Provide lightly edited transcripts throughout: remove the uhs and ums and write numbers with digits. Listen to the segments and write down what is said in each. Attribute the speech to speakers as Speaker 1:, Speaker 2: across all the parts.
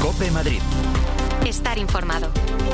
Speaker 1: COPE Madrid.
Speaker 2: Estar informado.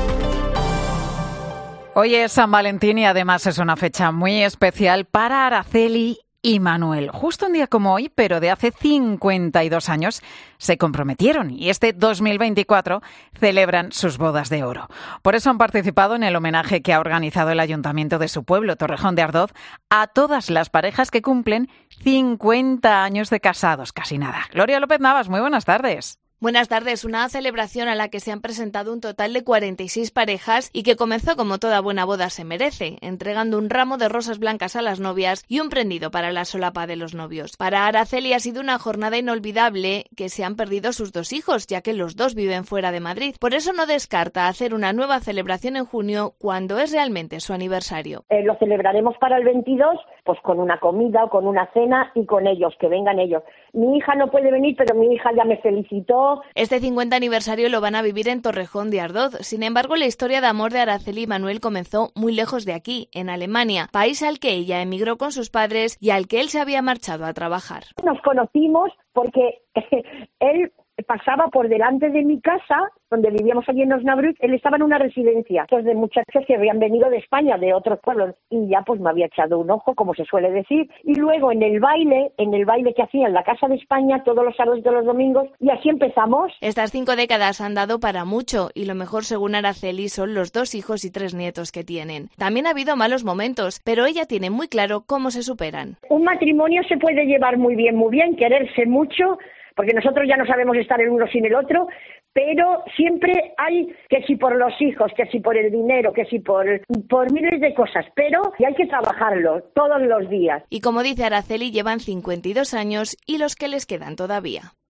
Speaker 3: Hoy es San Valentín y además es una fecha muy especial para Araceli y Manuel. Justo un día como hoy, pero de hace 52 años, se comprometieron y este 2024 celebran sus bodas de oro. Por eso han participado en el homenaje que ha organizado el ayuntamiento de su pueblo, Torrejón de Ardoz, a todas las parejas que cumplen 50 años de casados, casi nada. Gloria López Navas, muy buenas tardes.
Speaker 4: Buenas tardes. Una celebración a la que se han presentado un total de 46 parejas y que comenzó como toda buena boda se merece, entregando un ramo de rosas blancas a las novias y un prendido para la solapa de los novios. Para Araceli ha sido una jornada inolvidable que se han perdido sus dos hijos, ya que los dos viven fuera de Madrid. Por eso no descarta hacer una nueva celebración en junio, cuando es realmente su aniversario.
Speaker 5: Lo celebraremos para el 22, pues con una comida o con una cena y con ellos, que vengan ellos. Mi hija no puede venir, pero mi hija ya me felicitó.
Speaker 4: Este 50 aniversario lo van a vivir en Torrejón de Ardoz. Sin embargo, la historia de amor de Araceli y Manuel comenzó muy lejos de aquí, en Alemania, país al que ella emigró con sus padres y al que él se había marchado a trabajar.
Speaker 5: Nos conocimos porque él pasaba por delante de mi casa, donde vivíamos allí en Osnabrück. Él estaba en una residencia de muchachos que habían venido de España, de otros pueblos, y ya pues me había echado un ojo, como se suele decir. Y luego en el baile que hacía en la Casa de España, todos los sábados y todos los domingos, y así empezamos.
Speaker 4: Estas 5 décadas han dado para mucho, y lo mejor, según Araceli, son los 2 hijos y 3 nietos que tienen. También ha habido malos momentos, pero ella tiene muy claro cómo se superan.
Speaker 5: Un matrimonio se puede llevar muy bien, quererse mucho, porque nosotros ya no sabemos estar el uno sin el otro, pero siempre hay que si por los hijos, que si por el dinero, que si por miles de cosas, pero hay que trabajarlo todos los días.
Speaker 4: Y como dice Araceli, llevan 52 años y los que les quedan todavía.